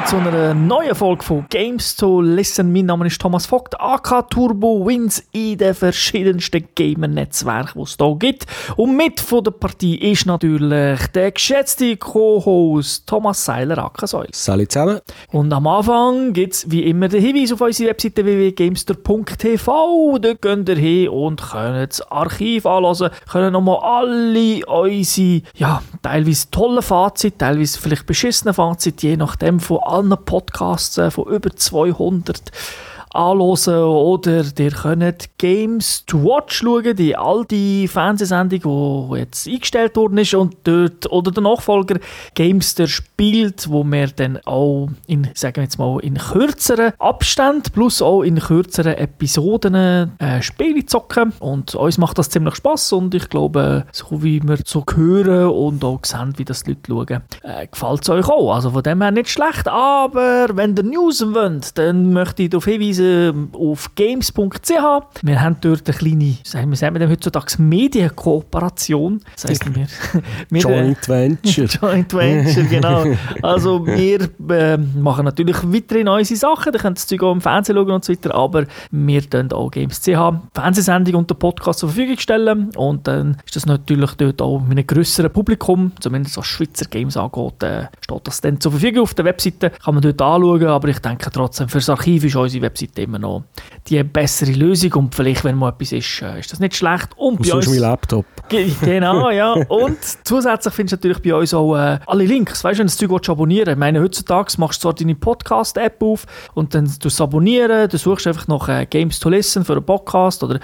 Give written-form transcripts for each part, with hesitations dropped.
zu einer neuen Folge von Games to Listen. Mein Name ist Thomas Vogt, AK Turbo Wins in den verschiedensten Gamer-Netzwerken, die es hier gibt. Und mit von der Partie ist natürlich der geschätzte Co-Host Thomas Seiler, AK Säule. Salut zusammen. Und am Anfang gibt es wie immer den Hinweis auf unsere Webseite www.gamester.tv. Dort könnt ihr hin und könnt das Archiv anhören, können nochmal alle unsere, teilweise tolle Fazit, teilweise vielleicht beschissene Fazit, je nachdem von allen Podcasts, von über 200 anhören, oder ihr könnt Games to Watch schauen, die alte Fernsehsendung, die jetzt eingestellt worden ist, und dort, oder der Nachfolger Gamester spielt, wo wir dann auch in kürzeren Abständen plus auch in kürzeren Episoden Spiele zocken, und uns macht das ziemlich Spass, und ich glaube, so wie wir so hören und auch sehen, wie das die Leute schauen, gefällt es euch auch. Also von dem her nicht schlecht, aber wenn ihr News wollt, dann möchte ich darauf hinweisen, auf games.ch. Wir haben dort eine kleine, sagen wir heutzutage Medienkooperation. Das heisst, wir Joint Venture. Joint Venture, genau. Also wir machen natürlich weiterhin unsere Sachen, da könnt ihr das Zeug auch im Fernsehen schauen und so weiter, aber wir stellen auch Games.ch Fernsehsendung und den Podcast zur Verfügung stellen, und dann ist das natürlich dort auch mit einem grösseren Publikum, zumindest was Schweizer Games angeht, steht das dann zur Verfügung auf der Webseite, kann man dort anschauen, aber ich denke trotzdem, für das Archiv ist unsere Webseite immer noch die bessere Lösung, und vielleicht, wenn mal etwas ist das nicht schlecht. Und bei uns... mein Laptop. Genau, ja. Und zusätzlich findest du natürlich bei uns auch alle Links. Weißt du, wenn du das Zeug abonnieren willst, ich meine, heutzutage machst du zwar deine Podcast-App auf und dann tust du es abonnieren, du suchst einfach nach Games to Listen für einen Podcast oder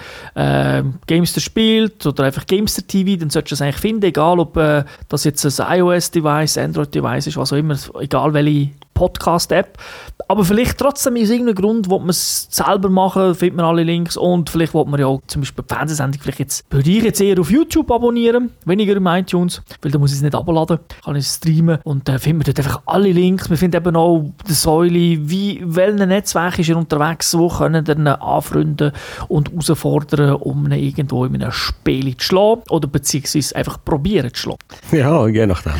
Gamester spielt oder einfach Gamester TV, dann solltest du es eigentlich finden, egal ob das jetzt ein iOS-Device, Android-Device ist, was auch immer, egal welche Podcast-App. Aber vielleicht trotzdem aus irgendeinem Grund, wo man es selber machen, findet man alle Links, und vielleicht will man ja auch zum Beispiel die Fernsehsendung würde ich jetzt eher auf YouTube abonnieren, weniger im iTunes, weil da muss ich es nicht abladen, kann ich es streamen, und dann finden wir dort einfach alle Links. Wir finden eben auch die Säule, welchen Netzwerk ist er unterwegs, wo können wir ihn anfreunden und herausfordern, um ihn irgendwo in einem Spiel zu schlagen oder beziehungsweise einfach probieren zu schlagen. Ja, je nachdem.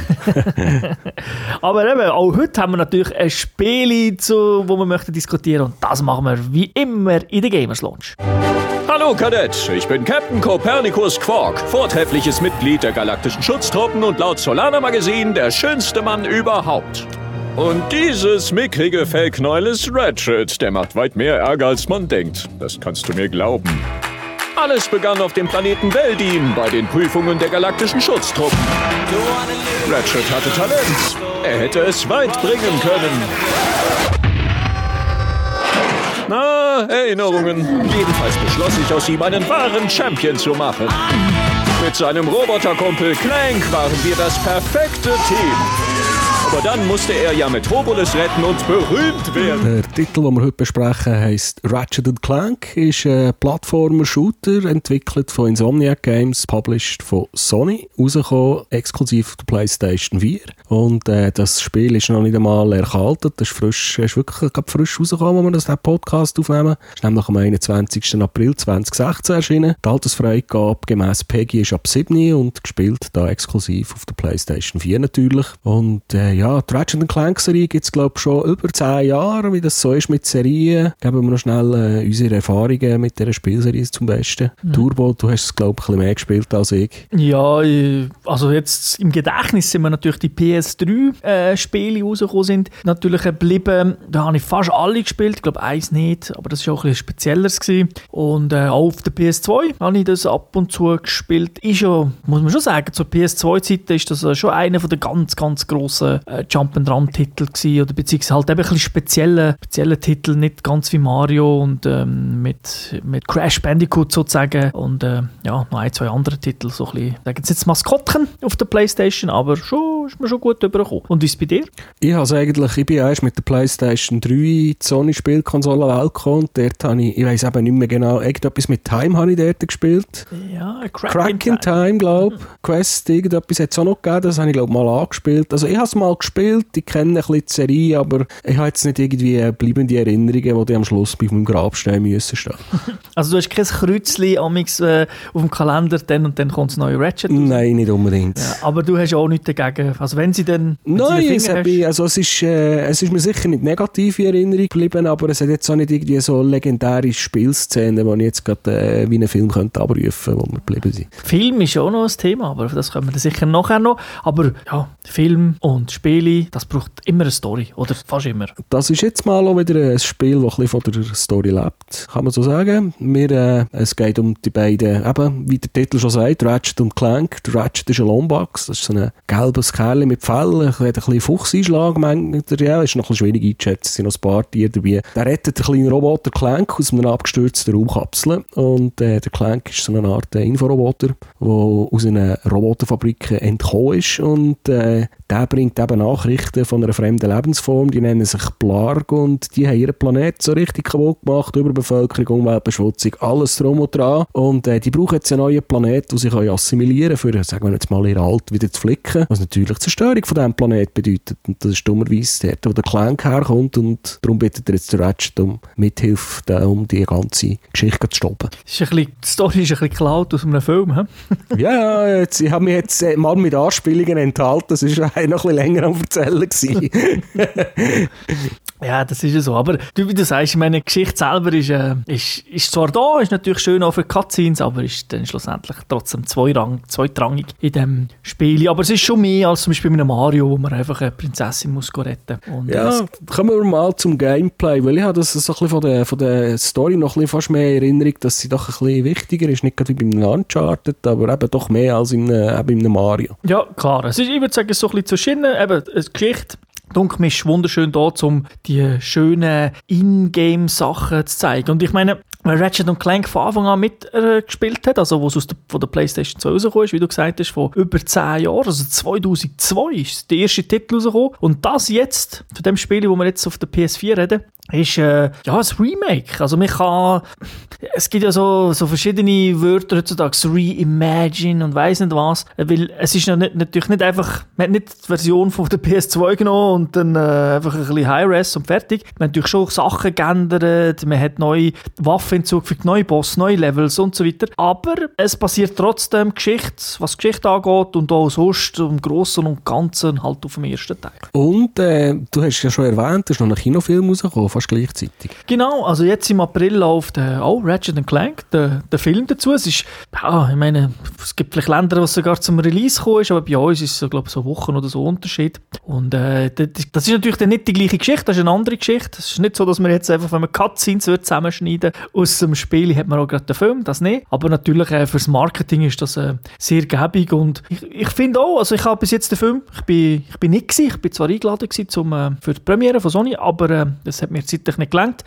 Aber eben, auch heute haben wir natürlich ein Spiel, wo wir möchten diskutieren, und das machen wir wie immer in der Gamers Lounge. Hallo Kadett, ich bin Captain Copernicus Quark, vortreffliches Mitglied der galaktischen Schutztruppen und laut Solana Magazin der schönste Mann überhaupt. Und dieses mickrige Fellknäuel ist Ratchet, der macht weit mehr Ärger als man denkt. Das kannst du mir glauben. Alles begann auf dem Planeten Veldin bei den Prüfungen der galaktischen Schutztruppen. Ratchet hatte Talent. Er hätte es weit bringen können. Na, Erinnerungen. Jedenfalls beschloss ich, aus ihm einen wahren Champion zu machen. Mit seinem Roboterkumpel Clank waren wir das perfekte Team. Aber dann musste er ja Metropolis retten und berühmt werden. Der Titel, den wir heute besprechen, heisst Ratchet & Clank, ist ein Plattformer-Shooter, entwickelt von Insomniac Games, published von Sony, rausgekommen, exklusiv auf der PlayStation 4. Und das Spiel ist noch nicht einmal erkaltet, das ist wirklich frisch rausgekommen, als wir das Podcast aufnehmen. Das ist nämlich am 21. April 2016 erschienen. Die Altersfreigabe gemäss PEGI ist ab 7 und gespielt da exklusiv auf der PlayStation 4 natürlich. Und die Ratchet & Clank-Serie gibt es, glaube ich, schon über 10 Jahre, wie das so ist mit Serien. Geben wir noch schnell unsere Erfahrungen mit dieser Spielserie zum Besten. Turbo, du hast es, glaube ich, ein bisschen mehr gespielt als ich. Ja, also jetzt im Gedächtnis sind mir natürlich die PS3-Spiele, die rausgekommen sind, natürlich geblieben. Da habe ich fast alle gespielt, ich glaube eins nicht, aber das war auch ein bisschen spezieller gewesen. Und auch auf der PS2 habe ich das ab und zu gespielt. Ist ja, muss man schon sagen, zur PS2-Zeit ist das schon einer der ganz, ganz grossen Jump-and-Run-Titel gewesen, oder beziehungsweise halt eben ein bisschen spezielle Titel, nicht ganz wie Mario und mit Crash Bandicoot sozusagen, und noch ein, zwei andere Titel, so ein bisschen, sagen sie jetzt Maskottchen auf der PlayStation, aber schon ist mir schon gut übergekommen. Und wie ist es bei dir? Ich bin erst mit der PlayStation 3 in die Sony-Spielkonsole-Welt gekommen, und dort habe ich weiss eben nicht mehr genau, irgendetwas mit Time habe ich dort gespielt. Ja, Crack in Time, glaube ich. Quest, irgendetwas hat es auch noch gegeben, das habe ich, glaube ich, mal angespielt. Also ich habe es mal gespielt, ich kenne ein bisschen die Serie, aber ich habe jetzt nicht irgendwie bleibende Erinnerungen, die am Schluss bei meinem Grabstein müssen stehen. Also du hast kein Kreuzchen auf dem Kalender, dann und dann kommt das neue Ratchet raus? Nein, nicht unbedingt. Ja, aber du hast auch nichts dagegen, also wenn sie dann... Nein, es ist mir sicher nicht negativ in Erinnerung geblieben, aber es hat jetzt auch nicht irgendwie so legendäre Spielszenen, die ich jetzt gerade wie einen Film könnte abrufen, wo wir geblieben sind. Film ist auch noch ein Thema, aber das können wir dann sicher nachher noch. Aber ja, Film und Spiele, das braucht immer eine Story, oder fast immer. Das ist jetzt mal auch wieder ein Spiel, das ein bisschen von der Story lebt, kann man so sagen. Es geht um die beiden, eben, wie der Titel schon sagt, Ratchet und Clank. Der Ratchet ist ein Lombax, das ist so ein gelbes Kerl mit Fell, hat ein bisschen Fuchseinschlag, ja, ist noch ein bisschen schwierig einzuschätzen, es sind noch ein paar Tiere dabei. Der rettet den kleinen Roboter Clank aus einer abgestürzten Raumkapsel und der Clank ist so eine Art Inforoboter, der aus einer Roboterfabrik entkommen ist und der bringt eben Nachrichten von einer fremden Lebensform, die nennen sich Blarg und die haben ihren Planet so richtig kaputt gemacht, Überbevölkerung, Umweltbeschmutzung, alles drum und dran und die brauchen jetzt einen neuen Planet, den sie assimilieren können, für, sagen wir jetzt mal, ihr Alt wieder zu flicken, was natürlich die Zerstörung von diesem Planet bedeutet und das ist dummerweise dort, wo der Clank herkommt und darum bittet er jetzt den Ratchet um Mithilfe, um die ganze Geschichte zu stoppen. Die Story ist ein bisschen geklaut aus einem Film, he? Ja, ich habe mich jetzt mal mit Anspielungen enthalten, das war noch ein bisschen länger am Erzählen gewesen. Ja, das ist ja so. Aber wie du sagst, meine Geschichte selber ist zwar da, ist natürlich schön auch für Cutscenes, aber ist dann schlussendlich trotzdem zweitrangig in diesem Spiel. Aber es ist schon mehr als zum Beispiel mit einem Mario, wo man einfach eine Prinzessin muss retten muss. Ja, kommen wir mal zum Gameplay, weil ich habe das so ein bisschen von der Story noch ein bisschen fast mehr in Erinnerung, dass sie doch ein bisschen wichtiger ist, nicht gerade wie beim Uncharted, aber eben doch mehr als in einem Mario. Ja, klar. Ich würde sagen, es ist so ein bisschen zwischen, eben eine Geschichte. Dunkel ist wunderschön da, um die schönen Ingame-Sachen zu zeigen. Und ich meine, wenn Ratchet und Clank von Anfang an mitgespielt hat, also wo es von der PlayStation 2 rausgekommen ist, wie du gesagt hast, vor über 10 Jahren, also 2002 ist der erste Titel rausgekommen. Und das jetzt, von dem Spiel, wo wir jetzt auf der PS4 reden, ist ein Remake. Also es gibt ja so verschiedene Wörter heutzutage, Reimagine und weiss nicht was, weil es ist natürlich nicht einfach, man hat nicht die Version von der PS2 genommen und dann einfach ein bisschen High-Res und fertig. Man hat natürlich schon Sachen geändert, man hat neue Waffen hinzugefügt, neue Boss, neue Levels und so weiter. Aber es passiert trotzdem Geschichte, was Geschichte angeht und auch sonst im Grossen und Ganzen halt auf dem ersten Teil. Und du hast ja schon erwähnt, da ist noch ein Kinofilm rausgekommen, fast gleichzeitig. Genau, also jetzt im April läuft auch Ratchet & Clank, der Film dazu. Es ist, ja, ich meine, es gibt vielleicht Länder, wo es sogar zum Release gekommen ist, aber bei uns ist es, glaube ich, so Wochen oder so Unterschied. Und das ist natürlich dann nicht die gleiche Geschichte, das ist eine andere Geschichte. Es ist nicht so, dass man jetzt einfach, wenn man Cutscenes zusammenschneiden aus dem Spiel, hat man auch gerade den Film, das nicht. Aber natürlich fürs Marketing ist das sehr gäbig und ich finde auch, also ich habe bis jetzt den Film, ich bin nicht gewesen, ich bin zwar eingeladen gewesen für die Premiere von Sony, aber das hat mir zeitlich nicht gelangt.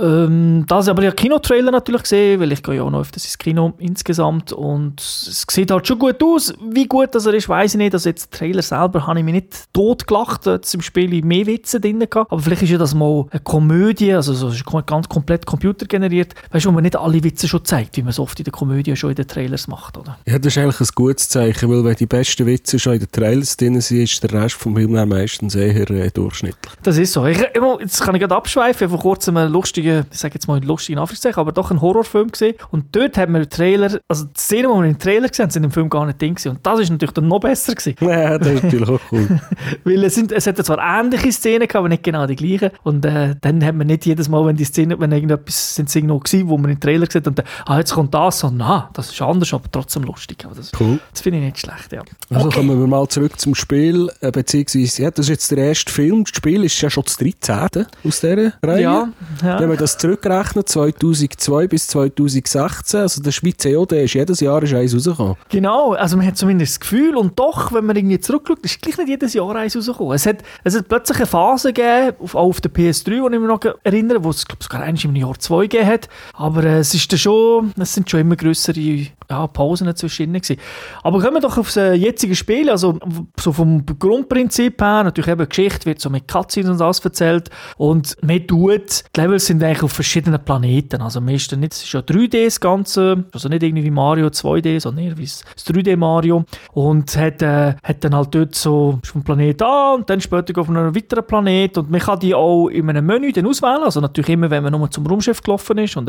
Das aber ja Kinotrailer natürlich gesehen, weil ich gehe ja auch noch öfters ins Kino insgesamt und es sieht halt schon gut aus. Wie gut das er ist, weiss ich nicht. Also jetzt den Trailer selber habe ich mich nicht tot gelacht, jetzt im Spiel mehr Witze drin gehabt, aber vielleicht ist ja das mal eine Komödie, also so ist ganz komplett computergeneriert, weißt du, wo man nicht alle Witze schon zeigt, wie man so oft in der Komödie schon in den Trailers macht, oder? Ja, das ist eigentlich ein gutes Zeichen, weil wenn die besten Witze schon in den Trailers drin sind, ist der Rest vom Film meistens eher durchschnittlich. Das ist so. Jetzt kann ich gerade abschweifen, vor kurzem einen lustigen, ich sage jetzt mal lustigen Anführungszeichen, aber doch einen Horrorfilm gesehen und dort haben wir den Trailer, also die Szenen, die wir im Trailer gesehen haben, sind im Film gar nicht drin gewesen. Und das ist natürlich dann noch besser gewesen. Ja, das ist natürlich auch cool. Weil es hat zwar ähnliche Szenen gehabt, aber nicht genau die gleichen. Und dann hat man nicht jedes Mal, wenn die Szene, wenn irgendetwas sind sie noch gewesen, wo man im Trailer gesehen hat, und jetzt kommt das und das ist anders, aber trotzdem lustig. Aber das finde ich nicht schlecht, ja. Also kommen wir mal zurück zum Spiel, beziehungsweise, ja, das ist jetzt der erste Film. Das Spiel ist ja schon das 13. aus dieser Reihe. Ja. Wenn man das zurückrechnet, 2002 bis 2016, also der Schweizer COD ist jedes Jahr eins rausgekommen. Genau, also man hat zumindest das Gefühl, und doch, wenn man irgendwie zurückschaut, ist gleich nicht jedes Jahr eins rausgekommen. Es hat plötzlich eine Phase gegeben, auch auf der PS3, die ich mich noch erinnere, wo es, glaube ich, sogar eigentlich im Jahr 2 gegeben hat, aber es sind schon immer grössere Pausen zwischen gewesen. Aber kommen wir doch auf das jetzige Spiel, also so vom Grundprinzip her, natürlich eben Geschichte wird so mit Cutscenes und alles erzählt und die Levels sind eigentlich auf verschiedenen Planeten, also meistens nicht, es ist ja 3D das Ganze, also nicht irgendwie wie Mario 2D, sondern eher wie das 3D Mario und hat dann halt dort so vom Planet A und dann später auf einen weiteren Planet und man kann die auch in einem Menü dann auswählen, also natürlich immer, wenn man nur zum Raumschiff gelaufen ist und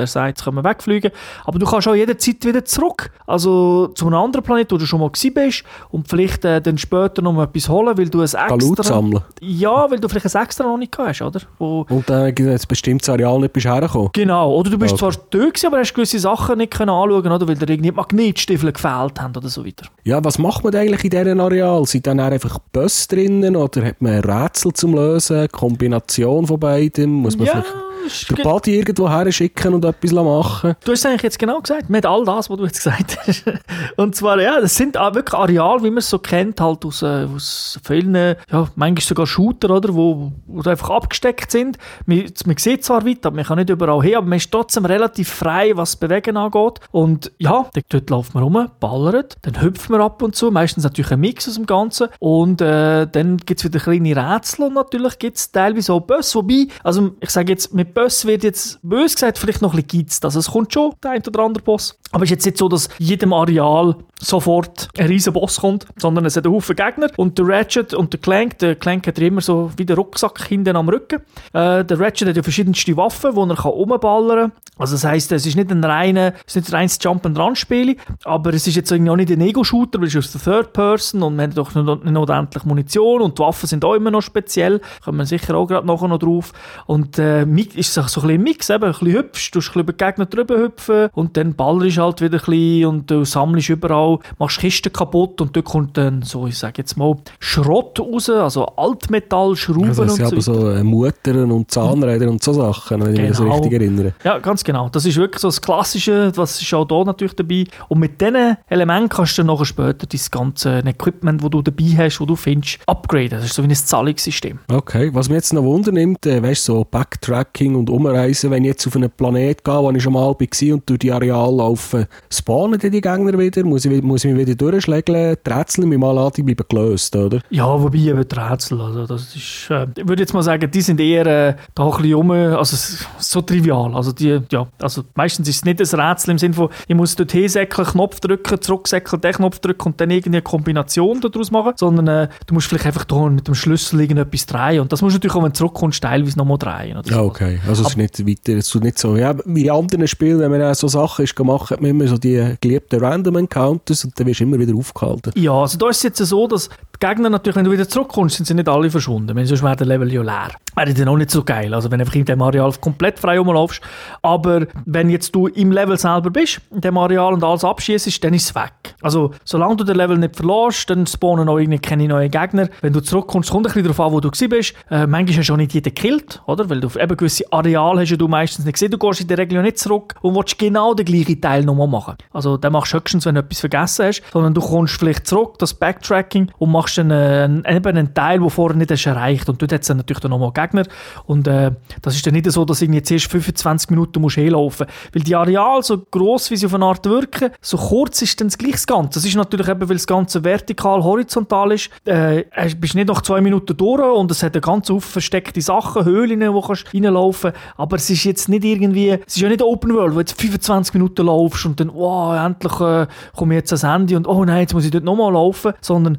er sagt, jetzt können wir wegfliegen. Aber du kannst auch jederzeit wieder zurück. Also zu einem anderen Planet, wo du schon mal gewesen bist und vielleicht dann später noch mal etwas holen, weil du ein extra... Loot sammeln. Ja, weil du vielleicht ein extra noch nicht hast, oder? Und dann ein bestimmtes Areal nicht bist hergekommen. Genau. Oder du bist zwar dort gewesen, aber hast gewisse Sachen nicht können anschauen, oder? Weil dir irgendwie Magnetstiefel gefehlt haben oder so weiter. Ja, was macht man eigentlich in diesem Areal? Sind dann einfach Bus drinnen oder hat man Rätsel zum Lösen? Kombination von beidem? Muss man vielleicht den Buddy irgendwo her schicken und etwas machen? Du hast es eigentlich jetzt genau gesagt, mit all das, was du jetzt gesagt hast. Und zwar, ja, das sind auch wirklich Areale, wie man es so kennt, halt aus vielen, ja, manchmal sogar Shooter, oder, wo einfach abgesteckt sind. Man sieht zwar weit, aber man kann nicht überall hin, aber man ist trotzdem relativ frei, was das Bewegen angeht. Und ja, dort läuft man rum, ballert, dann hüpft man ab und zu, meistens natürlich ein Mix aus dem Ganzen. Und dann gibt es wieder kleine Rätsel und natürlich gibt es teilweise auch Bus, wobei, also ich sage jetzt, mit Boss wird jetzt bös gesagt vielleicht noch ein bisschen geizt. Also es kommt schon der ein oder andere Boss. Aber es ist jetzt nicht so, dass jedem Areal sofort ein riesen Boss kommt, sondern es hat einen Haufen Gegner. Und der Ratchet und der Clank hat immer so wie der Rucksack hinten am Rücken. Der Ratchet hat ja verschiedenste Waffen, die er rumballern kann. Also das heisst, es ist nicht ein reines Jump-and-Run-Spiel, aber es ist jetzt irgendwie auch nicht ein Ego-Shooter, weil es ist aus der Third Person und wir haben doch nicht endlich Munition und die Waffen sind auch immer noch speziell. Kommen wir sicher auch gerade nachher noch drauf. Und ist so ein bisschen ein Mix, eben, ein bisschen hüpfst, du kannst über die Gegner drüber hüpfen und dann ballerst halt wieder ein bisschen und du sammelst überall, machst Kisten kaputt und dort kommt dann so, ich sage jetzt mal, Schrott raus, also Altmetall, Schrauben also und so. Also so Muttern und Zahnräder und so Sachen, wenn ich mich das richtig erinnere. Ja, ganz genau. Das ist wirklich so das Klassische, das ist auch hier natürlich dabei. Und mit diesen Elementen kannst du dann nachher später dein ganze Equipment, das du dabei hast, das du findest, upgraden. Das ist so wie ein Zahlungssystem. Okay, was mich jetzt noch wundernimmt, weißt du, so Backtracking und Umreisen, wenn ich jetzt auf einen Planet gehe, wo ich schon mal war und durch die Areale laufe, spawnen die Gegner wieder? Muss ich mich wieder durchschlägeln? Die Rätsel in meinem Anlage bleiben gelöst, oder? Ja, wobei eben die Rätsel, also das ist, ich würde jetzt mal sagen, die sind eher da ein bisschen also so trivial. Also meistens ist es nicht ein Rätsel im Sinne von, ich muss dort hinsäckeln, Knopf drücken, zurücksäckeln, den Knopf drücken und dann irgendeine Kombination daraus machen, sondern du musst vielleicht einfach da mit dem Schlüssel irgendetwas drehen und das musst du natürlich auch, wenn du zurückkommst, teilweise nochmal drehen. Oder ja, okay. Also es ist nicht weiter, es ist nicht so, ja, wie in anderen Spielen, wenn man auch so Sachen ist gemacht, hat man immer so die geliebten Random Encounters und dann wirst du immer wieder aufgehalten. Ja, also da ist es jetzt so, dass die Gegner natürlich, wenn du wieder zurückkommst, sind sie nicht alle verschwunden, weil sonst wäre der Level ja leer. Wäre dann auch nicht so geil, also wenn du einfach in dem Areal komplett frei rumlaufst. Aber wenn jetzt du im Level selber bist, in dem Areal und alles abschießt, dann ist es weg. Also solange du den Level nicht verlässt, dann spawnen auch keine neuen Gegner. Wenn du zurückkommst, kommt ein bisschen darauf an, wo du bist. Manchmal hast du auch nicht jeden gekillt, oder? Weil du eben gewisse Areale hast du meistens nicht gesehen. Du gehst in der Regel nicht zurück und willst genau den gleichen Teil nochmal machen. Also den machst du höchstens, wenn du etwas vergessen hast, sondern du kommst vielleicht zurück, das Backtracking, und machst dann eben einen Teil, den vorher nicht hast erreicht. Und dort hat es dann natürlich dann nochmal Gegner. Und das ist dann nicht so, dass du jetzt erst 25 Minuten musst hinlaufen musst. Weil die Areale, so gross wie sie auf eine Art wirken, so kurz ist dann das gleiche Ganze. Das ist natürlich eben, weil das Ganze vertikal, horizontal ist, bist nicht nach 2 Minuten durch und es hat eine ganz versteckte Sachen, Höhlen, wo du reinlaufen kannst. Aber es ist jetzt nicht irgendwie, es ist ja nicht Open World, wo du jetzt 25 Minuten laufst und dann, wow, endlich komme ich jetzt ans Handy und oh nein, jetzt muss ich dort nochmal laufen. Sondern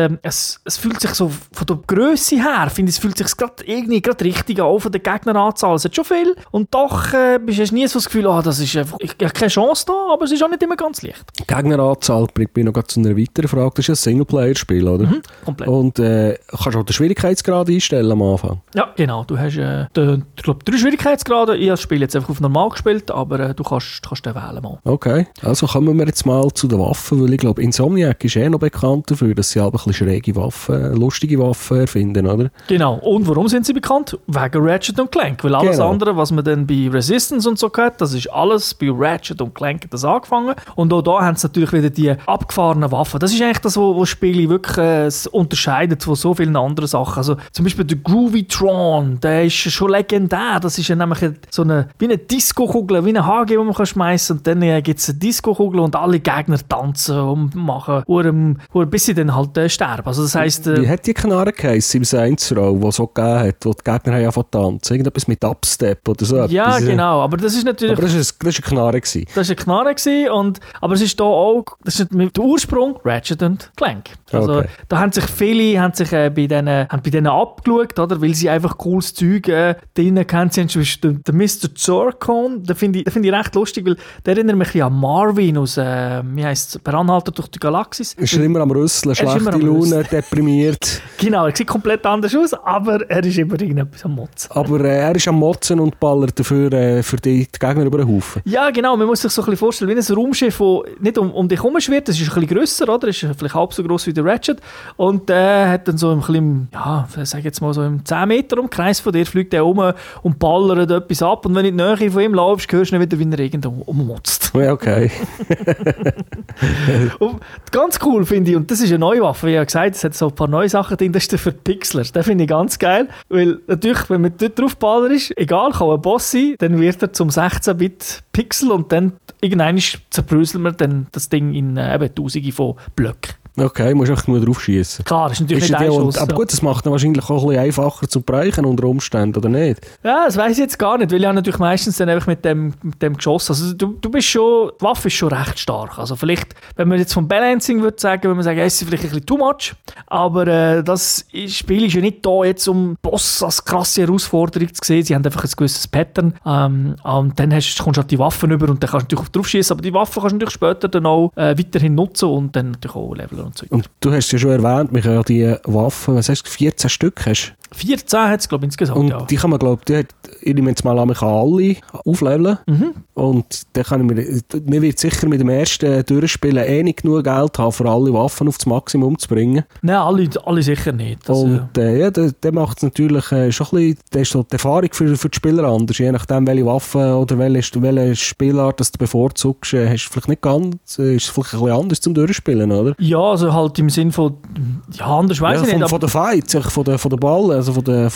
es fühlt sich so von der Grösse her, finde ich, es fühlt sich gerade richtig an, von der Gegneranzahl. Es hat schon viel und doch hast du nie so das Gefühl, das ist einfach, ich habe keine Chance da, aber es ist auch nicht immer ganz leicht. Gegneranzahl bringt mich noch zu einer weiteren Frage. Das ist ein Singleplayer-Spiel, oder? Mhm, komplett. Und kannst du auch den Schwierigkeitsgrad einstellen am Anfang? Ja, genau. Du hast, ich glaube, 3 Schwierigkeitsgrade. Ich habe das Spiel jetzt einfach auf normal gespielt, aber du kannst den wählen mal. Okay, also kommen wir jetzt mal zu den Waffen, weil ich glaube, Insomniac ist noch bekannt dafür, dass sie ein bisschen schräge Waffen, lustige Waffen erfinden, oder? Genau. Und warum sind sie bekannt? Wegen Ratchet und Clank. Weil alles andere, was man dann bei Resistance und so gehört, das ist alles bei Ratchet und Clank das angefangen. Und auch da haben sie natürlich wieder die abgefahrenen Waffen. Das ist eigentlich das, was Spiele wirklich unterscheidet von so vielen anderen Sachen. Also zum Beispiel der Groovy-Tron, der ist schon legendär. Das ist ja nämlich wie eine Disco-Kugel, wie eine HG, die man schmeißen kann. Und dann gibt es eine Disco-Kugel und alle Gegner tanzen und machen, bis sie dann halt sterben. Also das heisst, wie hat die Knarre geheissen im Saints Row, die es so gegeben hat, wo die Gegner angefangen tanzen? Irgendetwas mit Upstep oder so? Ja, genau. Aber das ist natürlich... Aber das war eine Knarre gewesen. Das war eine Knarre gewesen, aber es ist da auch... Das ist der Ursprung Ratchet und Clank. Also da haben sich viele bei denen abgeschaut, oder? Weil sie einfach cooles Zeug drin erwähnt, sie haben zum Beispiel den Mr. Zorkon, den finde ich recht lustig, weil der erinnert mich ein bisschen an Marvin aus, wie heisst es, Per Anhalter durch die Galaxis. Ist immer am Rüsseln, schlechte Laune, deprimiert. Genau, er sieht komplett anders aus, aber er ist immer irgendetwas am Motzen. Aber er ist am Motzen und ballert dafür für die Gegner über den Haufen. Ja, genau, man muss sich so ein bisschen vorstellen, wie ein Raumschiff, das nicht um dich herum schwirrt, das ist ein bisschen grösser, oder? Das ist vielleicht halb so gross wie der Ratchet und der hat dann so ein bisschen, ja, sag jetzt mal so im 10 Meter Umkreis von dir, fliegt er um und ballert etwas ab und wenn du in die Nähe von ihm laufst, hörst du nicht wieder, wie er irgendwo ummotzt. Ja, okay. Und ganz cool finde ich, und das ist eine neue Waffe, wie ich ja gesagt, es hat so ein paar neue Sachen drin, das ist der Verpixler. Den finde ich ganz geil, weil natürlich, wenn man dort drauf ballert ist, egal, kann ein Boss sein, dann wird er zum 16-Bit-Pixel und dann irgendwann zerbröseln wir dann das Ding in eben Tausende von Blöcken. Okay, musst einfach nur drauf schießen. Klar, das ist natürlich nicht ein Schuss. Aber gut, das macht ihn wahrscheinlich auch ein bisschen einfacher zu brechen unter Umständen, oder nicht? Ja, das weiss ich jetzt gar nicht, weil ich habe natürlich meistens dann einfach mit dem geschossen. Also du bist schon, die Waffe ist schon recht stark. Also vielleicht, wenn man jetzt vom Balancing würde sagen, würde man sagen, es ist vielleicht ein bisschen too much, aber das Spiel ist ja nicht da jetzt, um Boss als krasse Herausforderung zu sehen. Sie haben einfach ein gewisses Pattern und dann kommst du halt die Waffen über und dann kannst du natürlich drauf schießen, aber die Waffe kannst du natürlich später dann auch weiterhin nutzen und dann natürlich auch leveln. Und du hast ja schon erwähnt, wir können ja die Waffen, was hast du, 14 Stück hast? 14 hat es, glaube ich, insgesamt, und ja. Die kann man, glaube ich nehme jetzt mal an, man kann alle aufleveln. Und dann kann man wird sicher mit dem ersten Durchspielen nicht genug Geld haben, für alle Waffen auf das Maximum zu bringen. Nein, alle sicher nicht. Das, und ja, dann macht es natürlich schon ein bisschen, dann ist die Erfahrung für die Spieler anders. Je nachdem, welche Waffe oder welche Spielart das du bevorzugst, hast du vielleicht nicht ganz, ist es vielleicht ein bisschen anders zum Durchspielen, oder? Ja, also halt im Sinn von, ja, anders weiss ich nicht. Von der Fights, von der Ball, also von der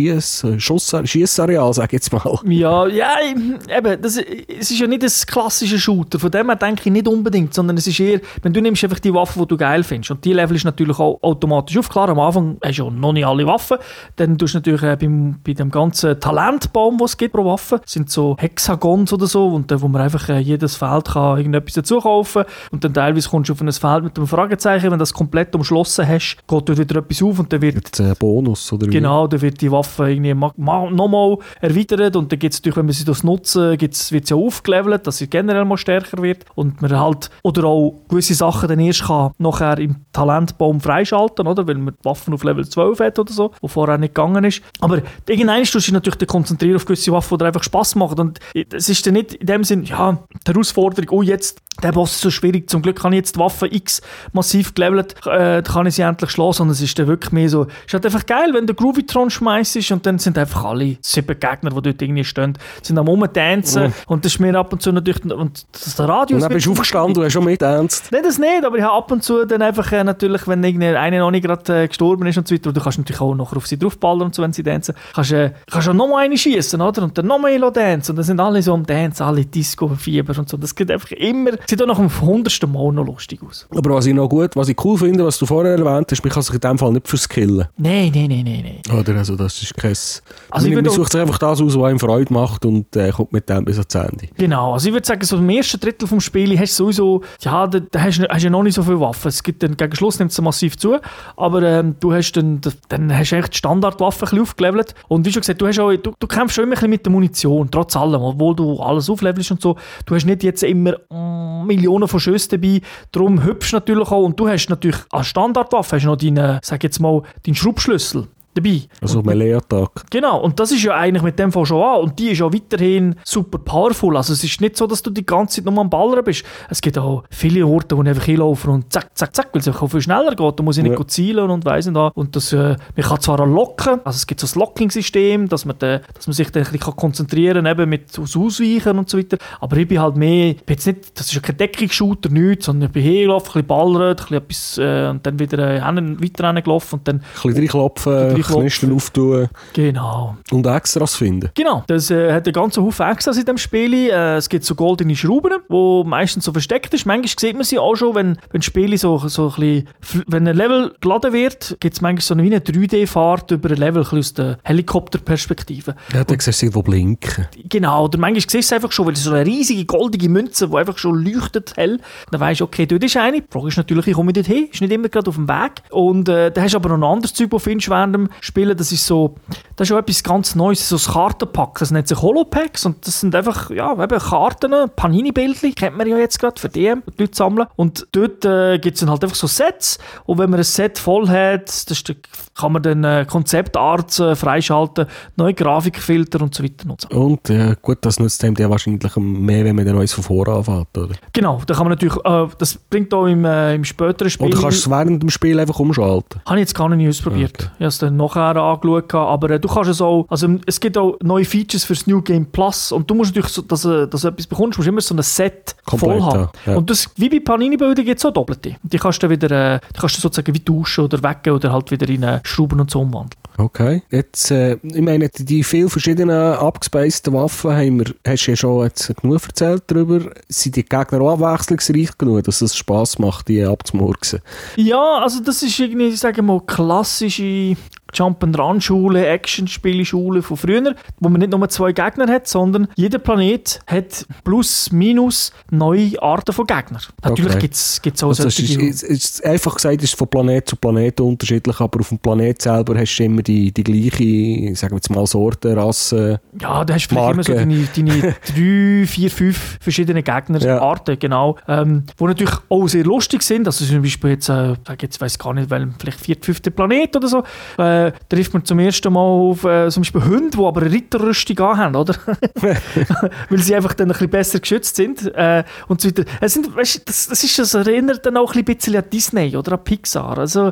Schiessareal, sag ich jetzt mal. Ja, eben, es ist ja nicht ein klassischer Shooter, von dem her denke ich nicht unbedingt, sondern es ist eher, wenn du nimmst einfach die Waffe, die du geil findest und die Level ist natürlich auch automatisch auf. Klar, am Anfang hast du ja noch nicht alle Waffen, dann tust du natürlich bei dem ganzen Talentbaum, den es gibt pro Waffe, sind so Hexagons oder so, und wo man einfach jedes Feld kann irgendetwas dazu kaufen und dann teilweise kommst du auf ein Feld mit einem Fragezeichen, wenn du das komplett umschlossen hast, geht dort wieder etwas auf und dann wird... Jetzt ein Bonus, oder wie? Genau, dann wird die Waffe irgendwie nochmal erweitert und dann gibt es natürlich, wenn wir sie das nutzen, wird sie ja aufgelevelt, dass sie generell mal stärker wird und man halt, oder auch gewisse Sachen dann erst kann nachher im Talentbaum freischalten, oder? Weil man die Waffen auf Level 12 hat oder so, wo vorher nicht gegangen ist. Aber irgendwann tust du dich natürlich konzentrieren auf gewisse Waffen, die einfach Spass machen und es ist dann nicht in dem Sinn, ja, die Herausforderung, oh jetzt, der Boss ist so schwierig, zum Glück habe ich jetzt die Waffe X massiv gelevelt, kann ich sie endlich schlagen, sondern es ist dann wirklich mehr so, es ist halt einfach geil, wenn der Groovy-Tron schmeißt und dann sind einfach alle 7 Gegner, die dort irgendwie stehen, sind am Rumtanzen und das ist mir ab und zu natürlich, und das der Radius... Und dann bist du aufgestanden und hast schon mittanzt. Nein, das nicht, aber ich habe ab und zu dann einfach natürlich, wenn einer noch nicht gerade gestorben ist und so weiter, du kannst natürlich auch noch auf sie draufballern und so, wenn sie tanzen, kannst du noch mal eine schießen, oder? Und dann noch mal tanzen und dann sind alle so am Tanzen, alle Disco-Fieber und so, das geht einfach immer, sieht auch nach dem 100. Mal noch lustig aus. Aber was ich cool finde, was du vorher erwähnt hast, man kann sich in dem Fall nicht verskillen. Nein. Oder, also das ist kein... Also man sucht sich einfach das aus, was einem Freude macht und kommt mit dem bis ans Ende. Genau, also ich würde sagen, so im ersten Drittel vom Spiel hast du sowieso, ja, da hast du ja noch nicht so viele Waffen. Es gibt dann, gegen Schluss nimmt es massiv zu, aber du hast dann hast du echt die Standardwaffen ein bisschen aufgelevelt und wie schon gesagt, du kämpfst schon immer ein bisschen mit der Munition, trotz allem, obwohl du alles auflevelst und so. Du hast nicht jetzt immer Millionen von Schüssen dabei, darum hüpfst du natürlich auch und du hast natürlich als Standardwaffe hast noch deinen Schraubschlüssel dabei. Also Melee-Attack. Genau, und das ist ja eigentlich mit dem Fall schon an. Und die ist ja weiterhin super powerful. Also es ist nicht so, dass du die ganze Zeit nur am Ballern bist. Es gibt auch viele Orte, wo ich einfach hinlaufen und zack, weil es einfach viel schneller geht. Da muss ich nicht zielen und weiss nicht. Und das, man kann zwar locken, also es gibt so ein Locking-System, dass man sich dann ein bisschen konzentrieren kann, eben mit Ausweichen und so weiter. Aber ich bin halt mehr, das ist ja kein Deckungsshooter, nichts, sondern ich bin hingelaufen, ein bisschen ballert, ein bisschen etwas, und dann wieder weiter hingelaufen und dann... Ein bisschen reinklopfen. Knisten auftun. Genau. Und Extras finden. Genau. Das hat einen ganzen Haufen Extras in diesem Spiel. Es gibt so goldene Schrauben, die meistens so versteckt ist. Manchmal sieht man sie auch schon, wenn Spiele so ein bisschen, wenn ein Level geladen wird, gibt es manchmal so eine 3D-Fahrt über ein Level aus der Helikopterperspektive. Ja, da siehst du irgendwo blinken. Genau. Oder manchmal siehst du es einfach schon, weil es so eine riesige goldige Münze, die einfach schon leuchtet hell. Dann weisst du, okay, dort ist eine. Die Frage ist natürlich, wie komme ich dort hin? Ist nicht immer gerade auf dem Weg. Und da hast du aber noch ein anderes Zeug, das du findest während dem spielen, das ist schon etwas ganz Neues, so das Kartenpack, das nennt sich Holopacks und das sind einfach, ja, eben Karten, Panini-Bildchen, kennt man ja jetzt gerade für die Leute sammeln und dort gibt es dann halt einfach so Sets und wenn man ein Set voll hat, kann man dann Konzeptarts freischalten, neue Grafikfilter und so weiter nutzen. Und gut, das nutzt dem ja wahrscheinlich mehr, wenn man dann neues von vorne anfängt, oder? Genau, da kann man natürlich, das bringt auch im späteren Spiel... Oder kannst du es während dem Spiel einfach umschalten? Habe ich jetzt gar nicht ausprobiert. Okay. Ich habe es dann nachher angeschaut, aber du kannst es auch, also es gibt auch neue Features für das New Game Plus und du musst natürlich, dass du etwas bekommst, musst immer so ein Set komplett voll haben. Ja. Und das, wie bei Panini-Bildern gibt es auch Doppelte. Die kannst du wieder, sozusagen wie tauschen oder weggehen oder halt wieder in Schrauben und so umwandeln. Okay. Jetzt, ich meine, die vielen verschiedenen abgespaceden Waffen hast du ja schon jetzt genug erzählt darüber. Sind die Gegner auch abwechslungsreich genug, dass es Spass macht, die abzumurksen? Ja, also das ist irgendwie, sagen wir mal, klassische Jump-and-Run-Schule, Action-Spiele-Schule von früher, wo man nicht nur 2 Gegner hat, sondern jeder Planet hat plus, minus neue Arten von Gegnern. Natürlich gibt es auch also solche... Ist einfach gesagt, ist von Planet zu Planet unterschiedlich, aber auf dem Planet selber hast du immer die gleiche, sagen wir jetzt mal, Sorte, Rasse. Ja, da hast du vielleicht immer so deine 3, 4, 5 verschiedene Gegnerarten, genau. Die natürlich auch sehr lustig sind. Also zum Beispiel jetzt weiß gar nicht, vielleicht 4., 5. Planet oder so. Trifft man zum ersten Mal auf zum Beispiel Hunde, die aber eine Ritterrüstung anhaben, oder? Weil sie einfach dann ein bisschen besser geschützt sind. Und so weiter. Das erinnert dann auch ein bisschen an Disney oder an Pixar. Also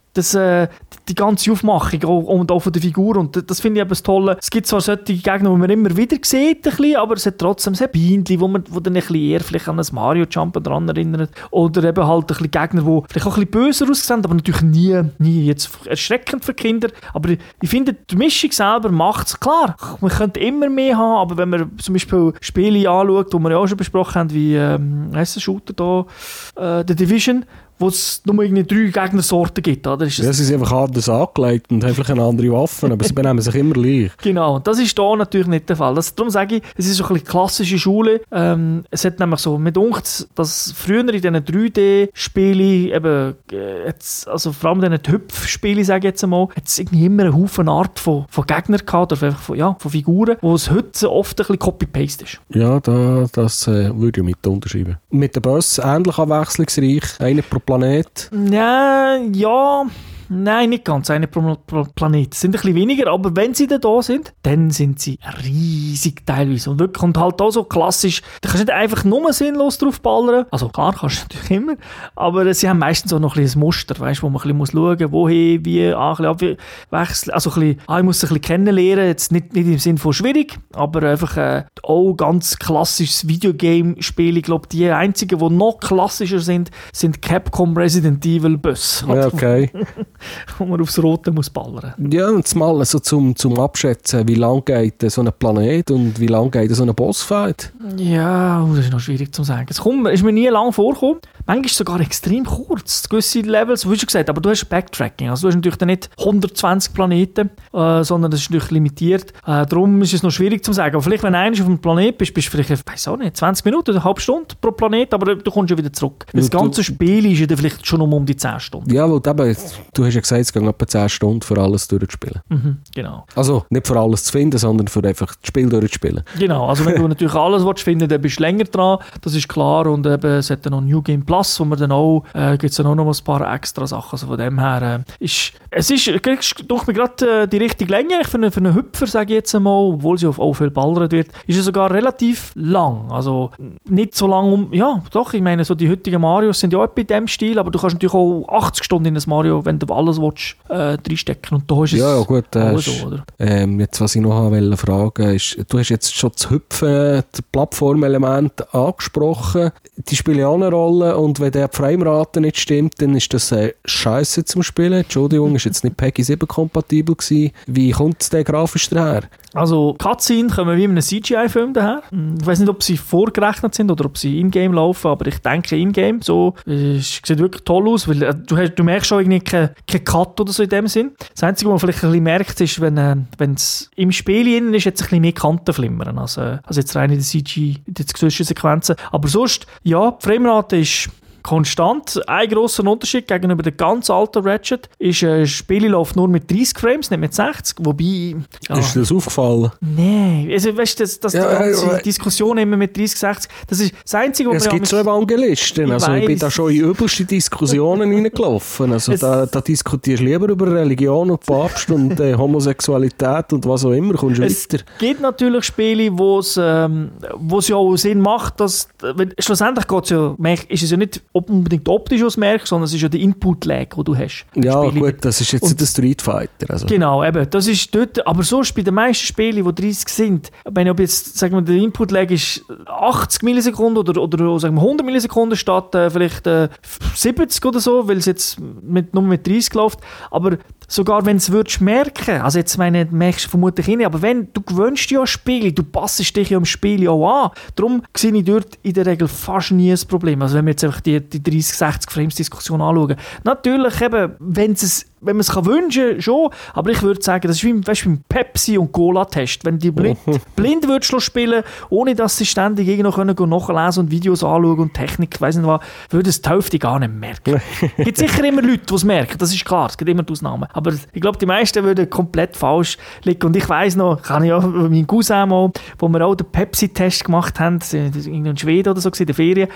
die ganze Aufmachung und auch von der Figur und das finde ich eben das Tolle. Es gibt zwar solche Gegner, die man immer wieder sieht, aber es hat trotzdem ein Bindchen, wo dann ein bisschen eher vielleicht an ein Mario Jump dran erinnert oder eben halt ein bisschen Gegner, die vielleicht auch ein bisschen böser aussehen, aber natürlich nie jetzt erschreckend für Kinder. Aber ich finde, die Mischung selber macht es. Klar, man könnte immer mehr haben, aber wenn man zum Beispiel Spiele anschaut, die wir ja auch schon besprochen haben, wie heisst der Shooter da, The Division, wo es nur irgendwie 3 Gegnersorten gibt. Oder? Ja, sie sind einfach anders angelegt und haben vielleicht eine andere Waffe, aber sie benehmen sich immer gleich. Genau, und das ist hier natürlich nicht der Fall. Darum sage ich, es ist so ein bisschen klassische Schule. Es hat nämlich so, mir dunkt, dass früher in diesen 3D-Spielen, eben, also vor allem in diesen Hüpfspielen, sage ich jetzt einmal, hat es irgendwie immer einen Haufen Art von Gegnern gehabt, oder einfach von Figuren, wo es heute oft ein bisschen Copy-Paste ist. Ja, das würde ich mit unterschreiben. Mit den Boss ähnlich abwechslungsreich, einer pro Planet? Ja. Nein, nicht ganz. Eine pro Planet. Es sind ein bisschen weniger, aber wenn sie da sind, dann sind sie riesig teilweise. Und wirklich, und halt auch so klassisch, da kannst du nicht einfach nur sinnlos drauf ballern. Also klar, kannst du natürlich immer, aber sie haben meistens auch noch ein bisschen ein Muster, weißt, wo man ein bisschen schauen muss, wohin, wie, ein bisschen abwechseln. Also ein bisschen, ich muss es ein bisschen kennenlernen, jetzt nicht im Sinne von schwierig, aber einfach auch ganz klassisches Videogame-Spiel. Ich glaube, die einzigen, die noch klassischer sind Capcom Resident Evil Boss. Ja, okay. Wo man aufs Rote muss ballern. Ja, und mal also zum Abschätzen, wie lange geht so ein Planet und wie lange geht so ein Bossfight? Ja, das ist noch schwierig zu sagen. Es ist mir nie lang vorgekommen. Manchmal sogar extrem kurz. Gewisse Levels, wie schon gesagt, aber du hast Backtracking. Also du hast natürlich dann nicht 120 Planeten, sondern das ist natürlich limitiert. Darum ist es noch schwierig zu sagen. Aber vielleicht, wenn du einmal auf dem Planet bist du vielleicht, ich weiß auch nicht, 20 Minuten oder eine halbe Stunde pro Planet, aber du kommst ja wieder zurück. Das ganze Spiel ist ja dann vielleicht schon um die 10 Stunden. Ja, weil du hast ja gesagt, es geht etwa 10 Stunden für alles durchzuspielen. Genau. Also nicht für alles zu finden, sondern für einfach das Spiel durchzuspielen. Genau, also wenn du natürlich alles finden willst, dann bist du länger dran, das ist klar. Und eben, es hat dann noch New Game Plus, wo man dann auch, gibt es dann auch noch ein paar extra Sachen. Also von dem her, durch mir gerade die richtige Länge für einen Hüpfer, sage ich jetzt einmal, obwohl sie auf auch viel ballert wird, ist es sogar relativ lang. Also nicht so lang ja doch, ich meine, so die heutigen Marios sind ja auch bei dem Stil, aber du kannst natürlich auch 80 Stunden in das Mario, wenn du alles willst, reinstecken. Und da ist es gut, so, oder? Jetzt, was ich noch fragen wollte, ist, du hast jetzt schon das Hüpfen, das Plattformelement angesprochen. Die spielen auch eine Rolle und wenn der Framerate nicht stimmt, dann ist das scheiße zum Spielen. Entschuldigung, ist jetzt nicht PEGI 7 kompatibel gewesen. Wie kommt der grafisch daher? Also Cutscenes kommen wie in einem CGI-Film daher. Ich weiß nicht, ob sie vorgerechnet sind oder ob sie in-game laufen, aber ich denke in-game. So, es sieht wirklich toll aus, weil du merkst schon irgendwie keinen Cut oder so in dem Sinn. Das Einzige, was man vielleicht ein bisschen merkt, ist, wenn es im Spiel innen ist, jetzt ein bisschen mehr Kanten flimmern. Also jetzt rein in den CG, in den Zwischensequenzen. Aber sonst, ja, die Framerate ist konstant. Ein grosser Unterschied gegenüber der ganz alten Ratchet ist, Spiele laufen nur mit 30 Frames, nicht mit 60, wobei... Ja, ist dir das aufgefallen? Nein, also weißt du, die Diskussion immer mit 30, 60, das ist das Einzige, was es gibt so Evangelisten, also ich bin da schon in übelste Diskussionen reingelaufen, also da diskutierst du lieber über Religion und Papst und Homosexualität und was auch immer, kommst du weiter. Es gibt natürlich Spiele, wo es ja auch Sinn macht, dass, schlussendlich ist es ja nicht unbedingt optisch, was du merkst, sondern es ist ja der Input-Lag, den du hast. Ja gut, das ist jetzt nicht der Street Fighter. Also. Genau, eben, das ist dort, aber sonst bei den meisten Spielen, die 30 sind, wenn jetzt, sagen wir, der Input-Lag ist 80 Millisekunden oder sagen wir 100 Millisekunden statt vielleicht 70 oder so, weil es jetzt nur mit 30 läuft, aber sogar wenn du es merken, also jetzt merkst du vermutlich nicht, aber wenn du gewöhnst ja Spiele, du passest dich ja im Spiel auch an, darum sehe ich dort in der Regel fast nie ein Problem. Also wenn wir jetzt einfach die 30-60 Frames-Diskussion anschauen, natürlich eben, wenn man es wünschen kann, schon, aber ich würde sagen, das ist wie beim Pepsi- und Cola-Test. Wenn die blind würdest spielen, ohne dass sie ständig noch nachlesen und Videos anschauen und Technik, weiss nicht was, würde es die Hälfte gar nicht merken. Es gibt sicher immer Leute, die es merken, das ist klar, es gibt immer die Ausnahmen. Aber ich glaube, die meisten würden komplett falsch liegen. Und ich weiss noch, kann ich auch meinen Cousin mal, wo wir auch den Pepsi-Test gemacht haben, in Schweden oder so, in der Ferien,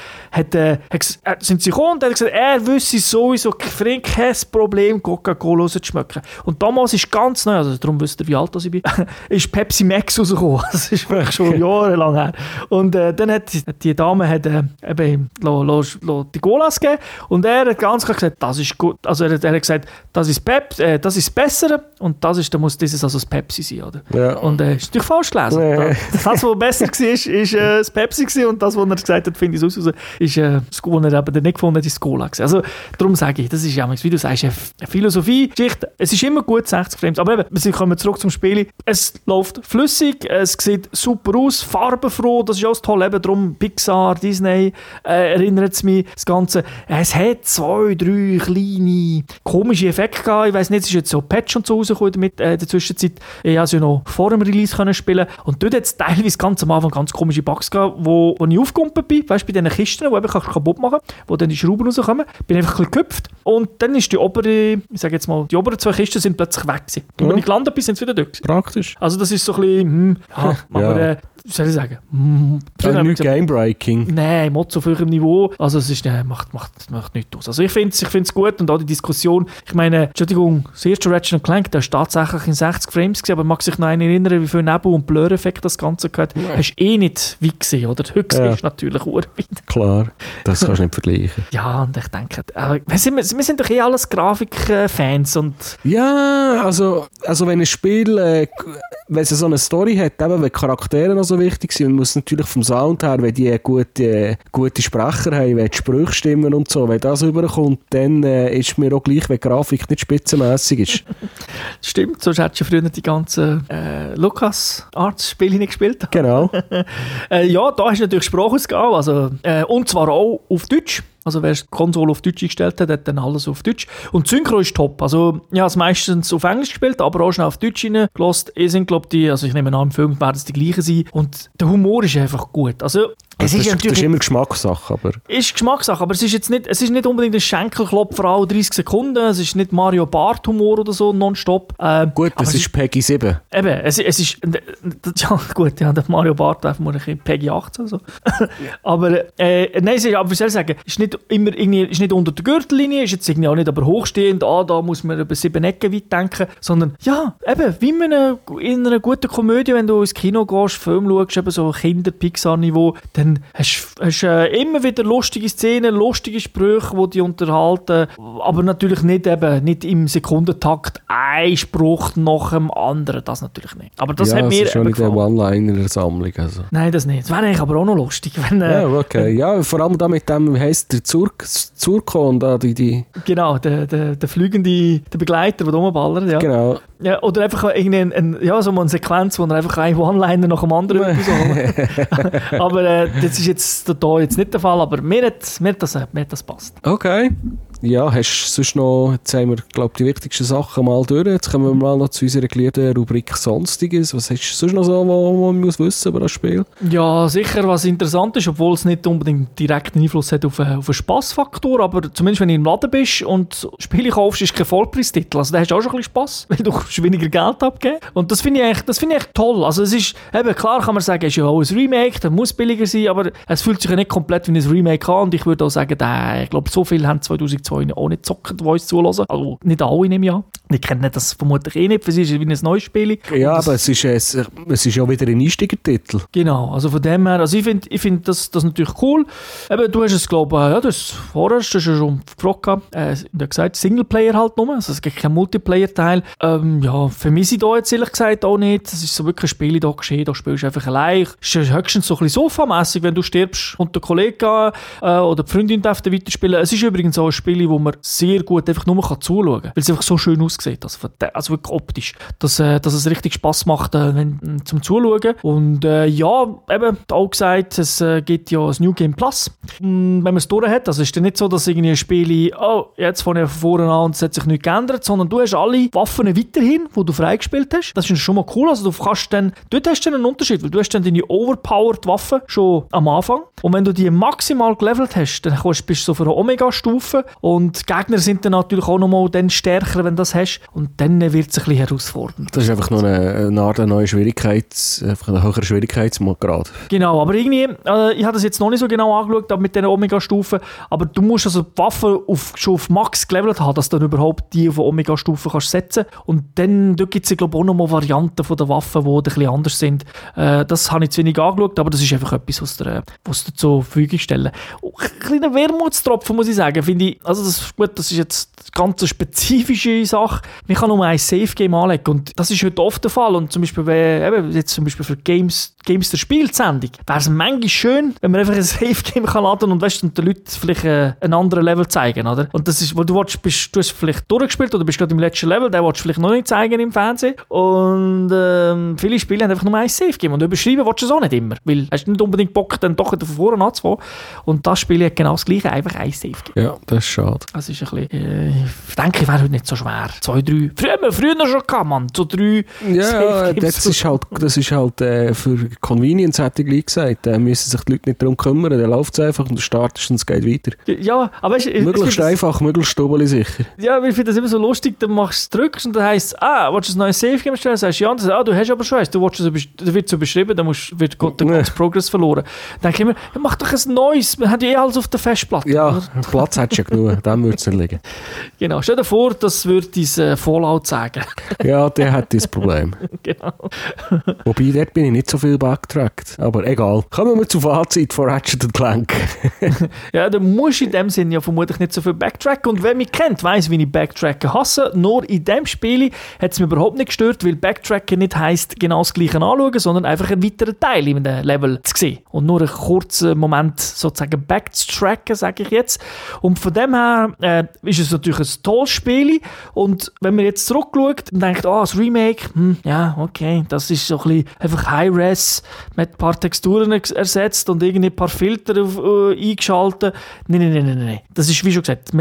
sind sie gekommen und hat gesagt, er wüsste sowieso kein Problem, Coca-Cola rauszuschmecken. Und damals ist ganz neu, also darum wisst ihr, wie alt ich bin, ist Pepsi Max rausgekommen. Das ist wirklich schon jahrelang her. Und dann hat die Dame eben die Colas gegeben und er hat ganz klar gesagt, das ist gut. Also er hat gesagt, das ist das Bessere und da muss dieses also das Pepsi sein, oder? Ja. Und ist natürlich falsch gelesen. Nee. Das, was besser war, ist das Pepsi gewesen, und das, was er gesagt hat, finde ich raus, ist das, was er eben nicht gefunden hat, ist das Cola gewesen. Also darum sage ich, das ist ja, wie du sagst, eine Philosophie-Geschichte. Es ist immer gut, 60 Frames, aber eben, wir kommen zurück zum Spiel. Es läuft flüssig, es sieht super aus, farbenfroh, das ist alles toll, eben darum Pixar, Disney, erinnert es mich, das Ganze. Es hat 2, 3 kleine komische Effekte gehabt. Ich weiss nicht, es ist jetzt so Patch und so rausgekommen in der Zwischenzeit. Ich konnte es ja noch vor dem Release spielen und dort hat es teilweise ganz am Anfang ganz komische Bugs gehabt, wo ich aufgekumpelt bin, weißt du, bei diesen Kisten, die ich kaputt machen kann, wo dann die Schrauben rauskommen, bin ich einfach ein bisschen gehüpft und dann ist die oberen 2 Kisten sind plötzlich weg gewesen. Und wenn ich gelandet bin, sind sie wieder da gewesen. Praktisch. Also das ist so ein bisschen, aber wie soll ich sagen? Nicht Game-Breaking. Nein, Motto auf höherem Niveau. Also es ist, macht nichts aus. Also ich finde es gut und auch die Diskussion, ich meine, Entschuldigung, das erste Ratchet & Clank, der war tatsächlich in 60 Frames gewesen, aber mag sich noch einen erinnern, wie viel Nebel- und Blur-Effekt das Ganze gehört. Ja. Hast du nicht weit gesehen, oder? Heute siehst du natürlich urweit. Klar, das kannst du nicht vergleichen. Ja, und ich denke, wir sind doch alles Grafikfans und... Ja, also wenn ein Spiel, wenn es so eine Story hat, eben, wenn Charaktere noch so wichtig sind, muss natürlich vom Sound her, wenn die gute Sprecher haben, wenn die Sprüche stimmen und so, wenn das rüberkommt, dann ist mir auch gleich, wenn die Grafik nicht spitzenmässig ist. Stimmt, sonst hättest du früher die ganzen LucasArts-Spiele nicht gespielt. Genau. Ja, da hast du natürlich Sprachausgabe, also, und zwar auch auf Deutsch. Also wer die Konsole auf Deutsch eingestellt hat, hat dann alles auf Deutsch. Und Synchro ist top. Also ich habe es meistens auf Englisch gespielt, aber auch schnell auf Deutsch reingelassen. Ich nehme an, im Film werden es die gleichen sein. Und der Humor ist einfach gut. Also das ist immer Geschmackssache, aber... Ist Geschmackssache, aber es ist nicht unbedingt ein Schenkelklopfer alle 30 Sekunden. Es ist nicht Mario Bart Humor oder so, nonstop. Gut, das ist Peggy 7. Eben, es ist... Ja, gut, ja, der Mario Bart darf man ein Peggy 18 so. Aber, nein, wie soll ich sagen, ist nicht unter der Gürtellinie, ist jetzt irgendwie auch nicht aber hochstehend, da muss man über 7 Ecken weit denken, sondern, ja, eben, wie in einer guten Komödie, wenn du ins Kino gehst, Film schaust, eben so Kinder-Pixar-Niveau, dann hast du immer wieder lustige Szenen, lustige Sprüche, die dich unterhalten, aber natürlich nicht im Sekundentakt ein Spruch nach dem anderen, das natürlich nicht. Aber das hat mir ist schon nicht eine One-Liner-Sammlung. Also. Nein, das nicht. Das wäre eigentlich aber auch noch lustig. Wenn, ja, okay. Ja, vor allem da mit dem, wie heisst der Zurkon da, die... Genau, der fliegende, der Begleiter, der rumballert, ja. Genau. Ja, oder einfach so eine Sequenz, wo er einfach ein One-Liner nach dem anderen aber das ist jetzt da jetzt nicht der Fall, aber mir hat das passt. Okay. Ja, hast du sonst noch, jetzt haben wir, glaube ich, die wichtigsten Sachen mal durch. Jetzt kommen wir mal noch zu unserer geliebten Rubrik Sonstiges. Was hast du sonst noch so, was man muss wissen über das Spiel? Ja, sicher, was interessant ist, obwohl es nicht unbedingt direkten Einfluss hat auf den Spassfaktor, aber zumindest wenn du im Laden bist und Spiele kaufst, ist kein Vollpreistitel. Also da hast du auch schon ein bisschen Spass, weil du weniger Geld abgeben. Und das finde ich echt toll. Also es ist, eben klar kann man sagen, es ist ja auch ein Remake, das muss billiger sein, aber es fühlt sich ja nicht komplett wie ein Remake an und ich würde auch sagen, ich glaube, so viele haben 2002 auch nicht gezockt, die uns zulassen. Also nicht alle nehme ich an. Ich kenne das vermutlich eh nicht, für sie ist es wie ein neues Spiel. Ja, aber es ist ja wieder ein Einsteigertitel. Genau, also von dem her, also ich find das natürlich cool. Eben, du hast es, glaube ich, ja, das hast du schon gefragt, gesagt, Singleplayer halt nur, also es gibt keinen Multiplayer-Teil. Ja, vermisse ich da jetzt ehrlich gesagt auch nicht. Es ist so wirklich ein Spiel da geschehen, da spielst du einfach allein. Es ist höchstens so ein bisschen sofamässig, wenn du stirbst und der Kollege oder die Freundin darf weiterspielen. Es ist übrigens auch ein Spiel, wo man sehr gut einfach nur zuschauen kann, weil es einfach so schön aussieht, also wirklich optisch, dass es richtig Spass macht zum Zuschauen. Und ja, eben auch gesagt, es gibt ja das New Game Plus. Wenn man es durch hat, also ist es nicht so, dass irgendwie ein Spiel, jetzt von vorne an und es hat sich nichts geändert, sondern du hast alle Waffen weiterhin, die du freigespielt hast. Das ist schon mal cool, also du kannst dann, dort hast du einen Unterschied, weil du hast dann deine overpowered Waffen schon am Anfang und wenn du die maximal gelevelt hast, dann bist du so für eine Omega-Stufe und die Gegner sind dann natürlich auch nochmal dann stärker, wenn du das hast und dann wird es ein bisschen herausfordernd. Das ist einfach nur eine neue einfach ein höherer Schwierigkeitsgrad. Genau, aber irgendwie, ich habe das jetzt noch nicht so genau angeschaut mit diesen Omega-Stufen, aber du musst also die Waffen schon auf Max gelevelt haben, dass du dann überhaupt die auf Omega-Stufen kannst setzen und dann gibt es glaube ich auch nochmal Varianten von den Waffen, die ein bisschen anders sind. Das habe ich zu wenig angeschaut, aber das ist einfach etwas, was dir zur Verfügung stellen. Ein kleiner Wermutstropfen, muss ich sagen, finde ich, also das ist jetzt eine ganz spezifische Sache. Man kann nur ein Safe-Game anlegen und das ist heute oft der Fall und zum Beispiel, jetzt zum Beispiel für Games der Spielsendung, wäre es manchmal schön, wenn man einfach ein Safe-Game kann laden und weißt, und den Leuten vielleicht einen anderen Level zeigen, oder? Und das ist, weil du hast vielleicht durchgespielt oder bist gerade im letzten Level, den willst du vielleicht noch nicht zeigen im Fernsehen und viele Spiele haben einfach nur ein Safe-Game und überschreiben willst du es auch nicht immer, weil hast du nicht unbedingt Bock, dann doch von vorne anzufangen und das Spiel hat genau das Gleiche, einfach ein Safe-Game. Ja, das ist schade. Das ist ein bisschen, ich denke, wäre heute nicht so schwer. 2, 3, früher schon gehabt, man, so 3 ja, das ist halt für Convenience, hätte ich gleich gesagt. Da müssen sich die Leute nicht darum kümmern, dann läuft es einfach und du startest und es geht weiter. Ja, aber möglichst einfach, möglichst sicher. Ja, ich finde das immer so lustig, dann drückst und dann heisst es, willst du ein neues Safe-Game stellen? Dann sagst du, ja, und dann, du hast aber schon eins, du wird so beschrieben, dann wird der ganze Progress verloren. Dann denke ich mir, mach doch ein neues, wir haben ja alles auf der Festplatte. Ja, oder? Platz hättest du ja genug, dann würde es nicht liegen. Genau, stell dir vor, das würde dein Fallout sagen. Ja, der hat das Problem. Genau. Wobei, dort bin ich nicht so viel backtrackt. Aber egal. Kommen wir zum Fazit von Ratchet & Clank. Ja, du musst in dem Sinne ja vermutlich nicht so viel backtracken. Und wer mich kennt, weiss, wie ich Backtracken hasse. Nur in dem Spiel hat es mich überhaupt nicht gestört, weil Backtracken nicht heisst, genau das Gleiche anschauen, sondern einfach einen weiteren Teil in einem Level zu sehen. Und nur einen kurzen Moment sozusagen backtracken, sage ich jetzt. Und von dem her ist es natürlich ein tolles Spiel. Und wenn man jetzt zurückschaut und denkt, das Remake, ja, okay, das ist so ein bisschen einfach High-Res mit ein paar Texturen ersetzt und irgendwie ein paar Filter eingeschaltet. Nein. Das ist, wie schon gesagt,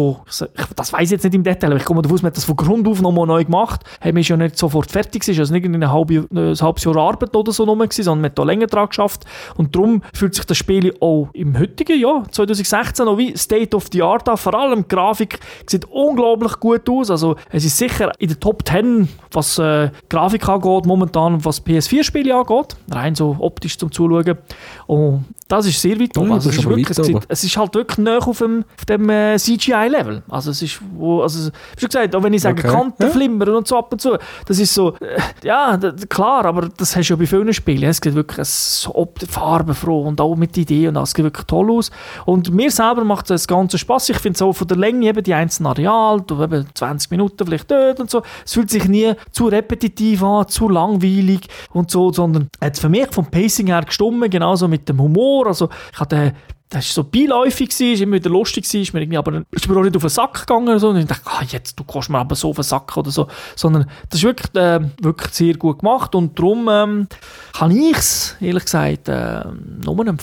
das weiss ich jetzt nicht im Detail, aber ich komme davon aus, man hat das von Grund auf nochmal neu gemacht. Man ist ja nicht sofort fertig, es war also nicht ein halbes Jahr Arbeit oder so rum, sondern man hat da länger dran geschafft. Und darum fühlt sich das Spiel auch im heutigen Jahr, 2016, noch wie State of the Art an. Vor allem die Grafik sieht unglaublich gut aus. Also es ist sicher in der Top 10, was Grafik angeht, momentan, was PS4-Spiele angeht. Rein so optisch zum Zuschauen. Und das ist sehr weit oben. Also es ist halt wirklich näher auf dem CGI-Level. Also es ist, wie schon gesagt, auch wenn ich sage, Kanten flimmern und so ab und zu, das ist so, ja, klar, aber das hast du ja bei vielen Spielen. Es geht wirklich farbenfroh und auch mit Ideen und das sieht wirklich toll aus. Und mir selber macht das Ganze Spass. Ich finde es auch von der Länge eben die einzelnen Areale, du eben 20 Minuten vielleicht dort und so. Es fühlt sich nie zu repetitiv an, zu langweilig und so, sondern hat für mich vom Pacing her gestimmt, genauso mit dem Humor. Also ich hatte das war so beiläufig, war immer wieder lustig, ist mir auch nicht auf den Sack gegangen oder so. Und ich dachte, jetzt, du kannst mir aber so auf den Sack oder so. Sondern das ist wirklich sehr gut gemacht und darum kann ich es, ehrlich gesagt, nur empfehlen.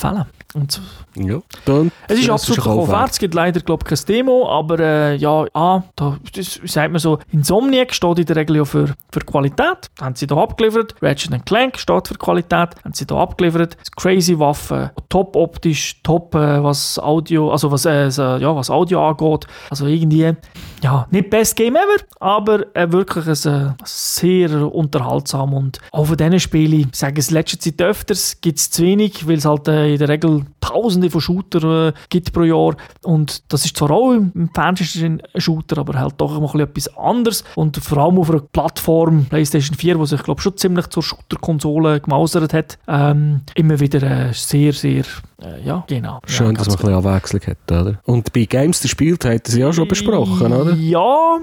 Und Ja. es ist absolut kaufwert. Es gibt leider, glaube ich, kein Demo, aber das sagt man so, Insomniac steht in der Regel ja für Qualität. Haben sie hier abgeliefert. Ratchet & Clank steht für Qualität. Haben sie hier abgeliefert. Crazy Waffe, top optisch, top was Audio, also was Audio angeht. Also irgendwie, ja, nicht best Game ever, aber wirklich ein sehr unterhaltsam und auch von diesen Spielen, ich sage es in letzter Zeit öfters, gibt es zu wenig, weil es halt in der Regel Tausende von Shooter gibt pro Jahr und das ist zwar auch im Fernsehen ein Shooter, aber halt doch immer etwas anderes und vor allem auf einer Plattform PlayStation 4, die sich glaube schon ziemlich zur Shooter-Konsole gemausert hat, immer wieder sehr, sehr genau. Schön, dass man ein bisschen Abwechslung hat, oder? Und bei Games der Spielt hat sie ja schon besprochen, oder? Ja,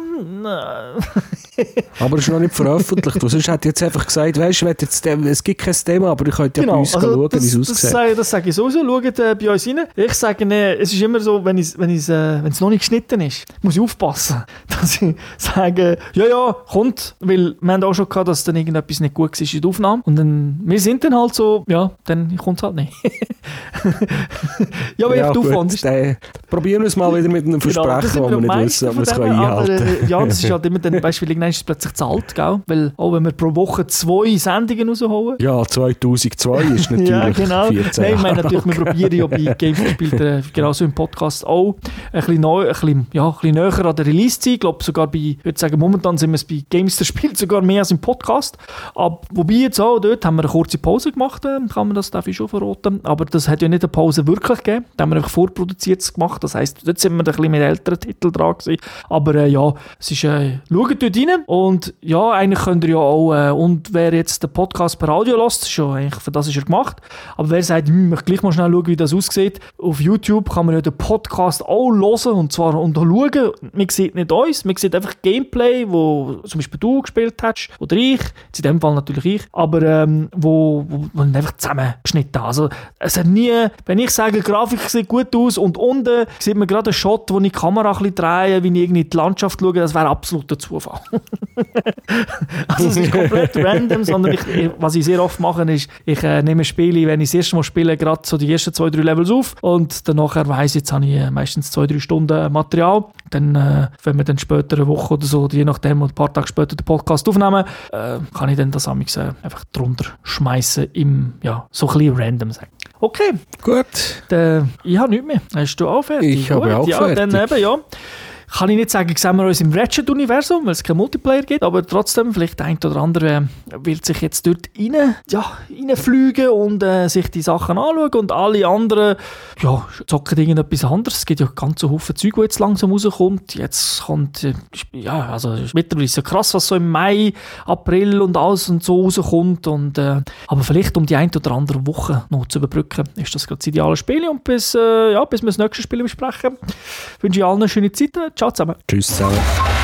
aber es ist noch nicht veröffentlicht. Sonst hat jetzt einfach gesagt, weißt du, es gibt kein Thema, aber ich könnte ja bei uns schauen, wie es aussieht. Das sage ich sowieso. Schaut bei uns rein. Ich sage, es ist immer so, wenn es noch nicht geschnitten ist, muss ich aufpassen, dass ich sage, ja, kommt, weil wir haben auch schon gehabt, dass dann irgendetwas nicht gut war in der Aufnahme und dann, wir sind dann halt so, ja, dann kommt es halt nicht. Ja, aber ja, probieren wir es mal wieder mit einem Versprechen, wo wir nicht wissen, ob wir es einhalten können. Ja, das ist halt immer dann, weißt du, weil irgendwann ist es plötzlich zu alt, gell? Weil auch wenn wir pro Woche 2 Sendungen rausholen. Ja, 2002 ist natürlich ja, genau. 14 Nein, ich meine natürlich, wir probieren ja bei Games gespielt, genauso im Podcast auch, ein bisschen näher an der Release-Zeit. Ich glaube sogar ich würde sagen, momentan sind wir es bei Games gespielt sogar mehr als im Podcast. Aber wobei jetzt auch, dort haben wir eine kurze Pause gemacht, darf ich schon verraten. Aber das hat ja nicht eine Pause wirklich gegeben. Da haben wir einfach vorproduziert gemacht. Das heisst, dort sind wir ein bisschen mit älteren Titeln dran gewesen. Aber es ist, schaut dort rein. Und ja, eigentlich könnt ihr ja auch, und wer jetzt den Podcast per Audio lässt, für das ist er gemacht. Aber wer sagt, ich möchte gleich mal schnell schauen, wie das aussieht, auf YouTube kann man ja den Podcast auch hören und zwar schauen. Man sieht nicht uns, man sieht einfach Gameplay, wo zum Beispiel du gespielt hast, oder ich, jetzt in dem Fall natürlich ich, aber wo einfach zusammengeschnitten haben. Also es hat nie, wenn ich sage, die Grafik sieht gut aus und unten sieht man gerade einen Shot, wo ich die Kamera ein bisschen drehe, wie ich irgendwie die Landschaft schaue, das wäre absoluter Zufall. Also es ist komplett random, sondern was ich sehr oft mache, ist, ich nehme Spiele, wenn ich das erste Mal spiele, gerade so die ersten 2-3 Levels auf und dann nachher weiss, jetzt habe ich meistens 2-3 Stunden Material. Dann, wenn wir dann später eine Woche oder so, je nachdem, ein paar Tage später den Podcast aufnehmen, kann ich dann das einfach drunter schmeißen, so ein bisschen random sagen. Okay. Gut. Ich habe nichts mehr. Hast du auch fertig? Ich habe auch fertig. Dann kann ich nicht sagen, sehen wir uns im Ratchet-Universum, weil es keinen Multiplayer gibt, aber trotzdem, vielleicht der ein oder andere wird sich jetzt dort reinfliegen und sich die Sachen anschauen und alle anderen zocken irgendetwas anderes. Es gibt ja ganz Haufen Zeug, die jetzt langsam rauskommt. Jetzt kommt, mittlerweile ist es ja krass, was so im Mai, April und alles und so rauskommt und aber vielleicht um die ein oder andere Woche noch zu überbrücken, ist das gerade das ideale Spiel und bis wir das nächste Spiel besprechen, wünsche ich allen eine schöne Zeit. Ciao zusammen. Tschüss zusammen.